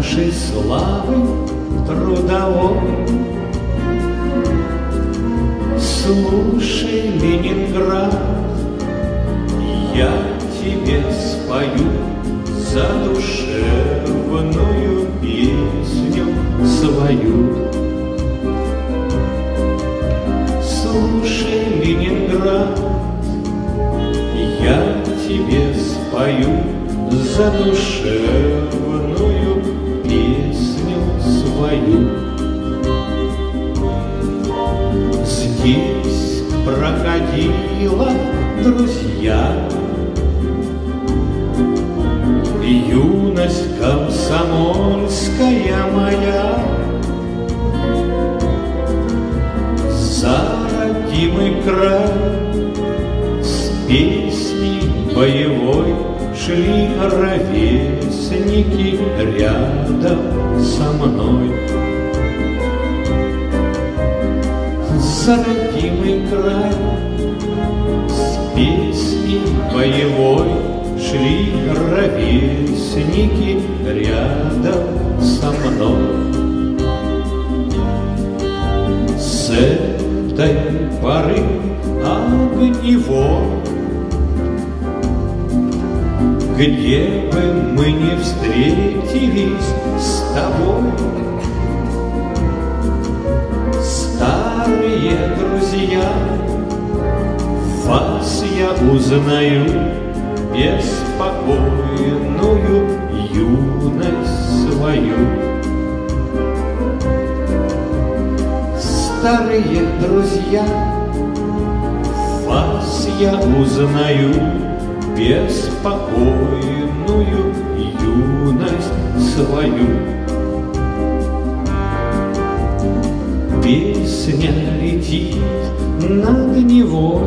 нашей славы трудовой. Слушай, Ленинград, я тебе спою задушевную песню свою. Слушай, Ленинград, я тебе спою задушевную песню свою. Здесь проходила, друзья, юность комсомольская моя. За родимый край с песней боевой шли ровесники рядом со мной. За родимый край с песней боевой шли ровесники рядом со мной. С этой поры огневой, где бы мы ни встретились с тобой, старые друзья, вас я узнаю, беспокойную юность свою. Старые друзья, вас я узнаю, беспокойную юность свою. Песня летит над Невой,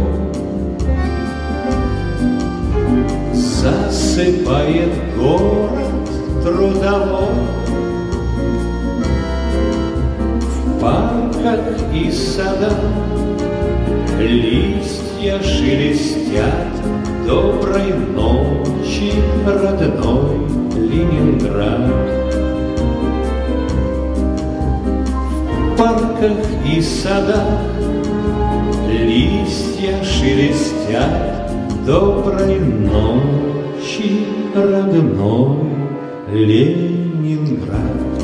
засыпает город трудовой. В парках и садах листья шелестят. Доброй ночи, родной Ленинград. В парках и садах листья шелестят. Доброй ночи, родной Ленинград.